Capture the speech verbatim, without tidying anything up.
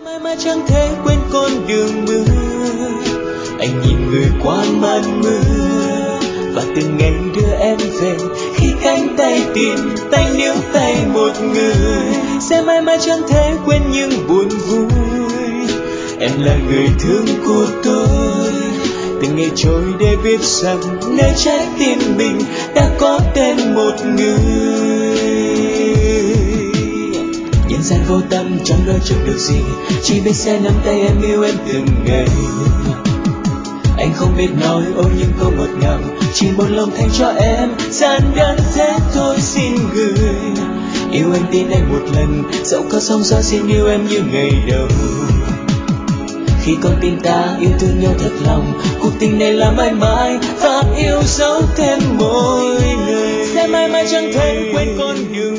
mãi mãi chẳng thể quên con đường mưa. Anh nhìn người qua màn mưa và từng ngày đưa em về, khi cánh tay tìm tay níu tay một người. Sẽ mãi mãi chẳng thể quên những buồn vui, em là người thương của tôi. Từng ngày trôi để biết rằng nơi trái tim mình đã có tên một người. Nhân gian vô tâm chẳng nói trước được gì, chỉ biết sẽ nắm tay em yêu em từng ngày. Anh không biết nói ôi những câu ngọt ngào, chỉ một lòng thành cho em, giản đơn thế thôi xin gửi. Yêu em tin anh một lần, dẫu có sóng gió xin yêu em như ngày đầu. Khi con tim ta yêu thương nhau thật lòng, cuộc tình này là mãi mãi và yêu dấu thêm mỗi lời. Sẽ mãi mãi chẳng thể quên con đường